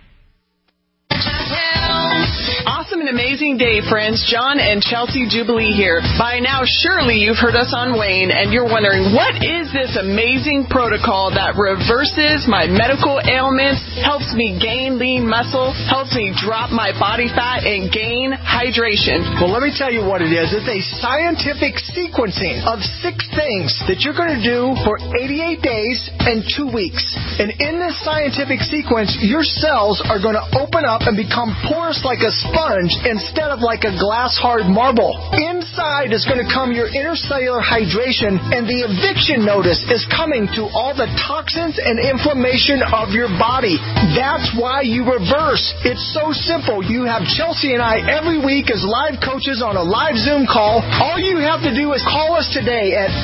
Awesome and amazing day, friends. John and Chelsea Jubilee here. By now, surely you've heard us on Wayne, and you're wondering, what is this amazing protocol that reverses my medical ailments, helps me gain lean muscle, helps me drop my body fat, and gain hydration? Well, let me tell you what it is. It's a scientific sequencing of 6 things that you're going to do for 88 days and 2 weeks. And in this scientific sequence, your cells are going to open up and become porous like a sponge instead of like a glass-hard marble. Inside is going to come your intercellular hydration, and the eviction notice is coming to all the toxins and inflammation of your body. That's why you reverse. It's so simple. You have Chelsea and I every week as live coaches on a live Zoom call. All you have to do is call us today at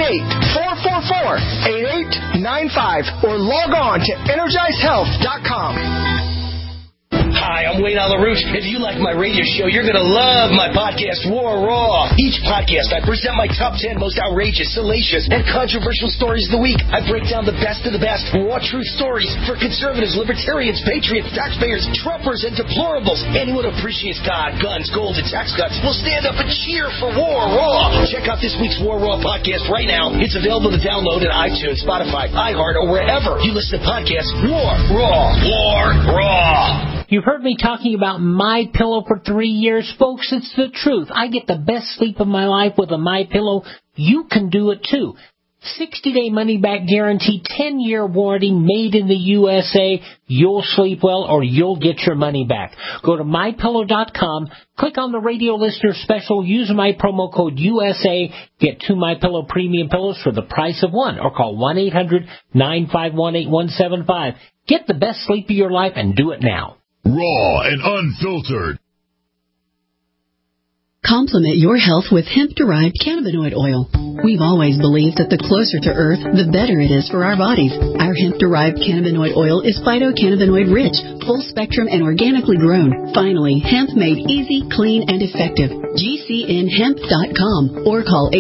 888-444-8895 or log on to EnergizeHealth.com. Hi, I'm Wayne Allyn Root. If you like my radio show, you're going to love my podcast, War Raw. Each podcast, I present my top 10 most outrageous, salacious, and controversial stories of the week. I break down the best of the best raw truth stories for conservatives, libertarians, patriots, taxpayers, Trumpers, and deplorables. Anyone who appreciates God, guns, gold, and tax cuts will stand up and cheer for War Raw. Check out this week's War Raw podcast right now. It's available to download at iTunes, Spotify, iHeart, or wherever you listen to podcasts. War Raw. War Raw. You've heard me talking about MyPillow for 3 years, folks. It's the truth. I get the best sleep of my life with a MyPillow. You can do it too. 60-day money-back guarantee, 10-year warranty, made in the USA. You'll sleep well or you'll get your money back. Go to MyPillow.com, click on the radio listener special, use my promo code USA, get 2 MyPillow premium pillows for the price of one, or call 1-800-951-8175. Get the best sleep of your life and do it now. Raw and unfiltered. Complement your health with hemp-derived cannabinoid oil. We've always believed that the closer to Earth, the better it is for our bodies. Our hemp-derived cannabinoid oil is phytocannabinoid rich, full spectrum, and organically grown. Finally, hemp made easy, clean, and effective. GCNhemp.com or call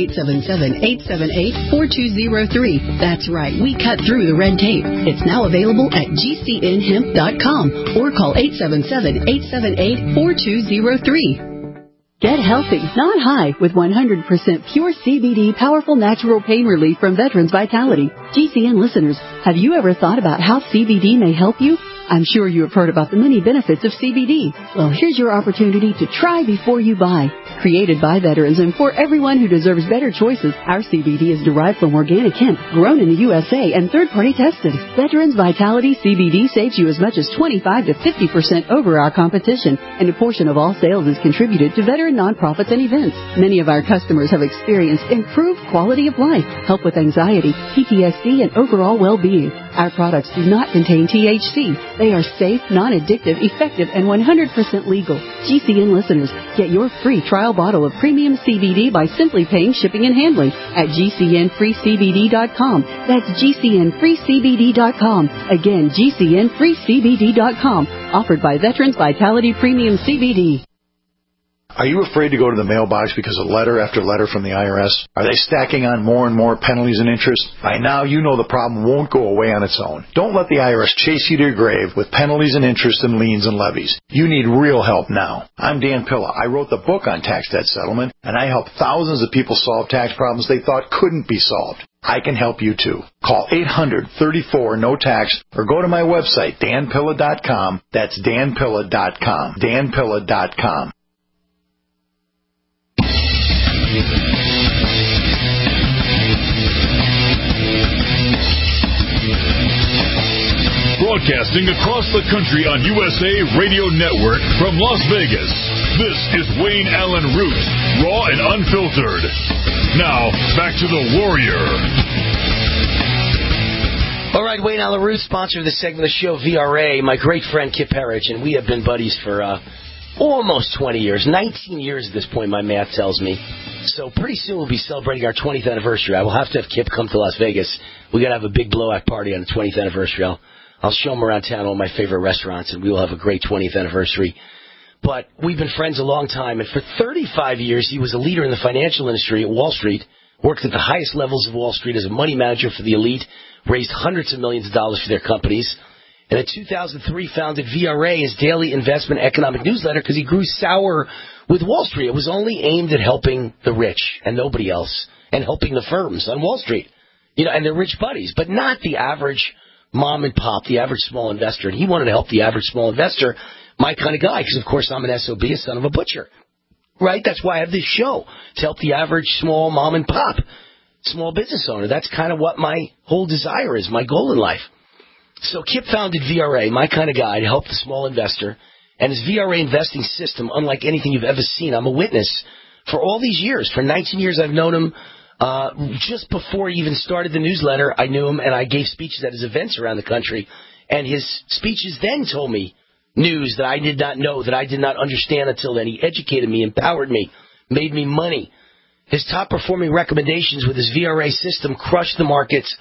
877-878-4203. That's right, we cut through the red tape. It's now available at GCNhemp.com or call 877-878-4203. Get healthy, not high, with 100% pure CBD powerful natural pain relief from Veterans Vitality. GCN listeners, have you ever thought about how CBD may help you? I'm sure you have heard about the many benefits of CBD. Well, here's your opportunity to try before you buy. Created by veterans and for everyone who deserves better choices, our CBD is derived from organic hemp, grown in the USA and third-party tested. Veterans Vitality CBD saves you as much as 25 to 50% over our competition, and a portion of all sales is contributed to veteran nonprofits and events. Many of our customers have experienced improved quality of life, help with anxiety, PTSD, and overall well-being. Our products do not contain THC. They are safe, non-addictive, effective, and 100% legal. GCN listeners, get your free trial bottle of premium CBD by simply paying shipping and handling at GCNFreeCBD.com. That's GCNFreeCBD.com. Again, GCNFreeCBD.com. Offered by Veterans Vitality Premium CBD. Are you afraid to go to the mailbox because of letter after letter from the IRS? Are they stacking on more and more penalties and interest? By now, you know the problem won't go away on its own. Don't let the IRS chase you to your grave with penalties and interest and liens and levies. You need real help now. I'm Dan Pilla. I wrote the book on tax debt settlement, and I help thousands of people solve tax problems they thought couldn't be solved. I can help you too. Call 800-34-NO-TAX or go to my website, danpilla.com. That's danpilla.com. danpilla.com. Broadcasting across the country on USA Radio Network from Las Vegas, this is Wayne Allen Root, raw and unfiltered. Now, back to the Warrior. All right, Wayne Allen Root, sponsor of this segment of the show, VRA, my great friend Kip Herridge, and we have been buddies for almost 20 years, 19 years at this point, my math tells me. So pretty soon we'll be celebrating our 20th anniversary. I will have to have Kip come to Las Vegas. We're going to have a big blowout party on the 20th anniversary. I'll show him around town all my favorite restaurants, and we will have a great 20th anniversary. But we've been friends a long time, and for 35 years he was a leader in the financial industry at Wall Street, worked at the highest levels of Wall Street as a money manager for the elite, raised hundreds of millions of dollars for their companies, and in 2003 founded VRA, his daily investment economic newsletter, because he grew sour with Wall Street. It was only aimed at helping the rich and nobody else, and helping the firms on Wall Street, and their rich buddies, but not the average mom and pop, the average small investor. And he wanted to help the average small investor, my kind of guy, because, of course, I'm an SOB, a son of a butcher. Right? That's why I have this show, to help the average small mom and pop, small business owner. That's kind of what my whole desire is, my goal in life. So Kip founded VRA, my kind of guy, to help the small investor. And his VRA investing system, unlike anything you've ever seen, I'm a witness for all these years. For 19 years, I've known him. Just before he even started the newsletter, I knew him, and I gave speeches at his events around the country. And his speeches then told me news that I did not know, that I did not understand until then. He educated me, empowered me, made me money. His top-performing recommendations with his VRA system crushed the markets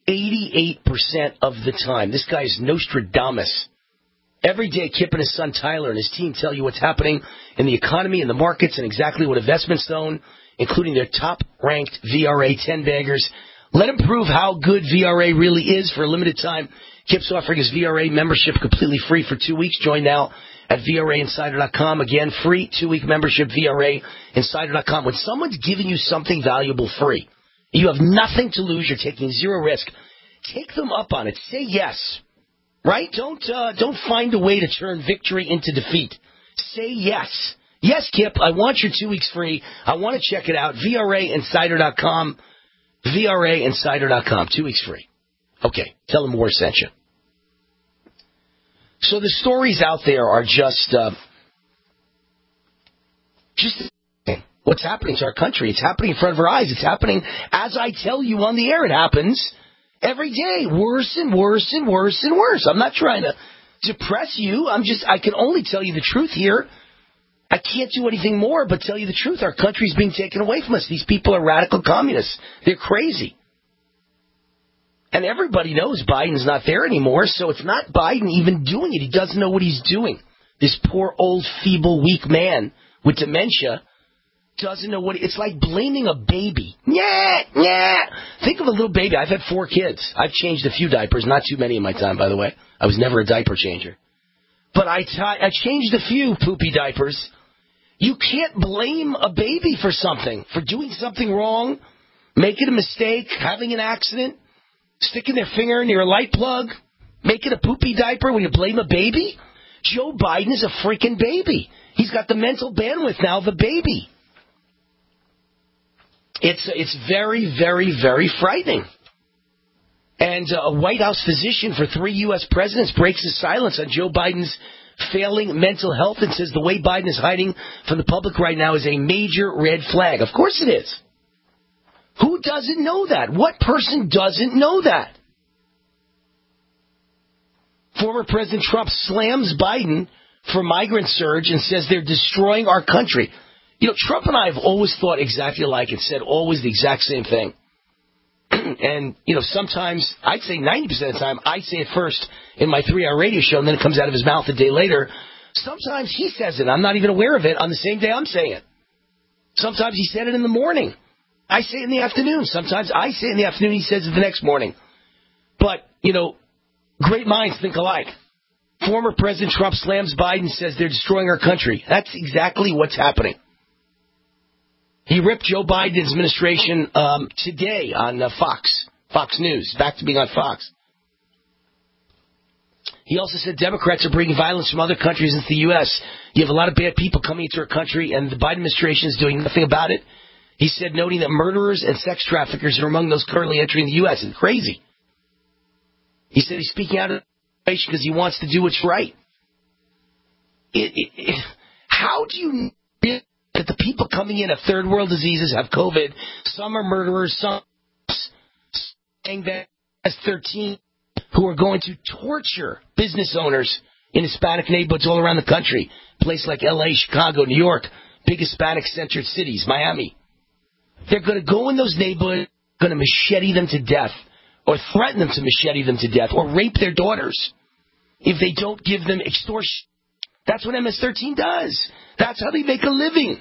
88% of the time. This guy is Nostradamus. Every day, Kip and his son Tyler and his team tell you what's happening in the economy and the markets and exactly what investments to own, including their top-ranked VRA 10-baggers. Let him prove how good VRA really is for a limited time. Kip's offering his VRA membership completely free for 2 weeks. Join now at VRAinsider.com. Again, free 2-week membership, VRAinsider.com. When someone's giving you something valuable free, you have nothing to lose, you're taking zero risk, take them up on it. Say yes. Right? Don't find a way to turn victory into defeat. Say yes. Yes, Kip, I want your 2 weeks free. I want to check it out. VRAinsider.com. VRAinsider.com. 2 weeks free. Okay, tell them War sent you. So the stories out there are just what's happening to our country. It's happening in front of our eyes. It's happening as I tell you on the air. It happens every day. Worse and worse and worse and worse. I'm not trying to depress you. I can only tell you the truth here. I can't do anything more but tell you the truth. Our country's being taken away from us. These people are radical communists. They're crazy. And everybody knows Biden's not there anymore, so it's not Biden even doing it. He doesn't know what he's doing. This poor, old, feeble, weak man with dementia doesn't know what... It's like blaming a baby. Yeah. Think of a little baby. I've had 4 kids. I've changed a few diapers, not too many in my time, by the way. I was never a diaper changer. But I changed a few poopy diapers. You can't blame a baby for something, for doing something wrong, making a mistake, having an accident, sticking their finger near a light plug, making a poopy diaper when you blame a baby. Joe Biden is a freaking baby. He's got the mental bandwidth now of a baby. It's very, very, very frightening. And a White House physician for 3 U.S. presidents breaks his silence on Joe Biden's failing mental health and says the way Biden is hiding from the public right now is a major red flag. Of course it is. Who doesn't know that? What person doesn't know that? Former President Trump slams Biden for migrant surge and says they're destroying our country. You know, Trump and I have always thought exactly alike and said always the exact same thing. And, you know, sometimes, I'd say 90% of the time, I say it first in my 3-hour radio show, and then it comes out of his mouth a day later. Sometimes he says it. I'm not even aware of it on the same day I'm saying it. Sometimes he said it in the morning. I say it in the afternoon. Sometimes I say it in the afternoon. He says it the next morning. But, you know, great minds think alike. Former President Trump slams Biden, says they're destroying our country. That's exactly what's happening. He ripped Joe Biden's administration today on Fox News, back to being on Fox. He also said Democrats are bringing violence from other countries into the U.S. You have a lot of bad people coming into our country, and the Biden administration is doing nothing about it. He said, noting that murderers and sex traffickers are among those currently entering the U.S. It's crazy. He said he's speaking out of the situation because he wants to do what's right. How do you know that the people coming in have third world diseases, have COVID, some are murderers, some saying that as 13 who are going to torture business owners in Hispanic neighborhoods all around the country, places like L.A., Chicago, New York, big Hispanic-centered cities, Miami. They're going to go in those neighborhoods, going to machete them to death, or threaten them to machete them to death, or rape their daughters if they don't give them extortion. That's what MS-13 does. That's how they make a living.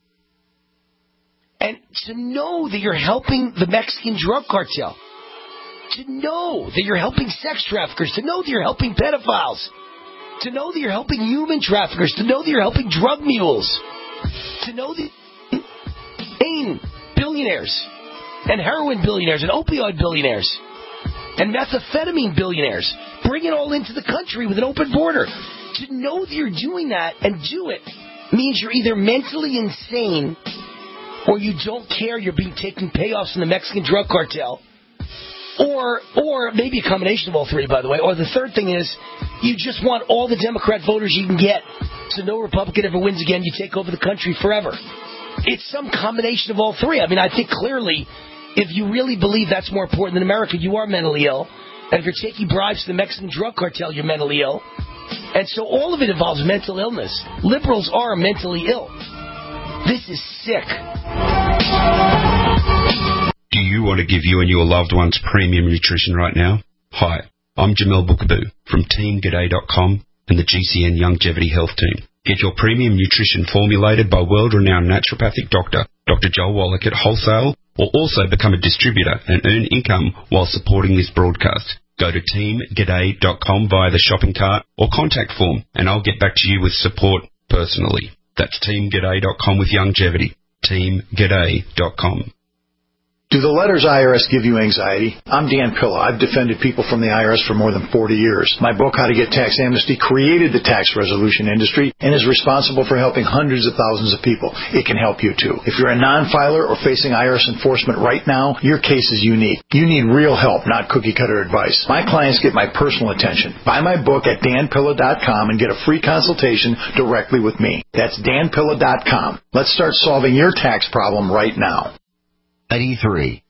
And to know that you're helping the Mexican drug cartel, to know that you're helping sex traffickers, to know that you're helping pedophiles, to know that you're helping human traffickers, to know that you're helping drug mules, to know that cocaine billionaires and heroin billionaires and opioid billionaires and methamphetamine billionaires bring it all into the country with an open border. To know that you're doing that and do it means you're either mentally insane or you don't care you're being taking payoffs from the Mexican drug cartel, or maybe a combination of all three, by the way. Or the third thing is you just want all the Democrat voters you can get so no Republican ever wins again. You take over the country forever. It's some combination of all three. I mean, I think clearly if you really believe that's more important than America, you are mentally ill. And if you're taking bribes to the Mexican drug cartel, you're mentally ill. And so all of it involves mental illness. Liberals are mentally ill. This is sick. Do you want to give you and your loved ones premium nutrition right now? Hi, I'm Jamel Bookaboo from TeamGaday.com and the GCN Longevity Health Team. Get your premium nutrition formulated by world-renowned naturopathic doctor, Dr. Joel Wallach at wholesale, or also become a distributor and earn income while supporting this broadcast. Go to TeamGaday.com via the shopping cart or contact form, and I'll get back to you with support personally. That's TeamGaday.com with longevity. TeamGaday.com. Do the letters IRS give you anxiety? I'm Dan Pilla. I've defended people from the IRS for more than 40 years. My book, How to Get Tax Amnesty, created the tax resolution industry and is responsible for helping hundreds of thousands of people. It can help you, too. If you're a non-filer or facing IRS enforcement right now, your case is unique. You need real help, not cookie-cutter advice. My clients get my personal attention. Buy my book at danpilla.com and get a free consultation directly with me. That's danpilla.com. Let's start solving your tax problem right now. 83.